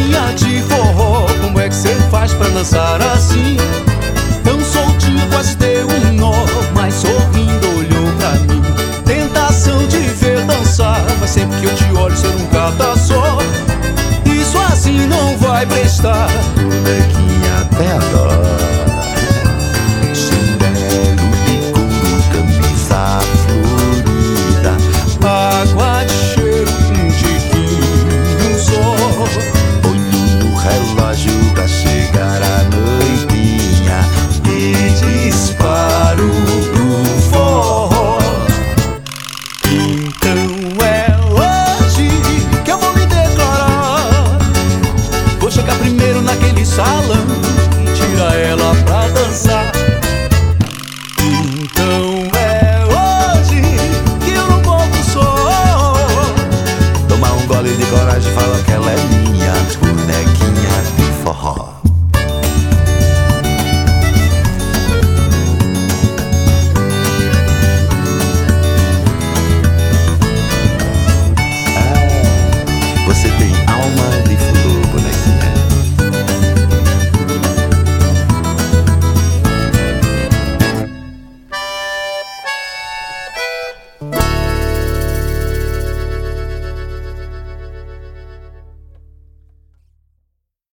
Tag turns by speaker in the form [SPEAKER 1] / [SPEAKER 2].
[SPEAKER 1] novinha de forró, como é que cê faz pra dançar assim? Tão soltinha, quase deu um nó, mas sorrindo olhou pra mim. Tentação de ver dançar, mas sempre que eu te olho cê nunca tá só. Isso assim não vai prestar.
[SPEAKER 2] Bonequinha até adora. Chinelo de couro, camisa florida,
[SPEAKER 1] Água de cheiro, um tiquinho só.
[SPEAKER 2] olho no relógio pra chegar a noitinha
[SPEAKER 1] E disparo pro forró. Então é hoje que eu vou me declarar. Vou chegar primeiro naquele salão.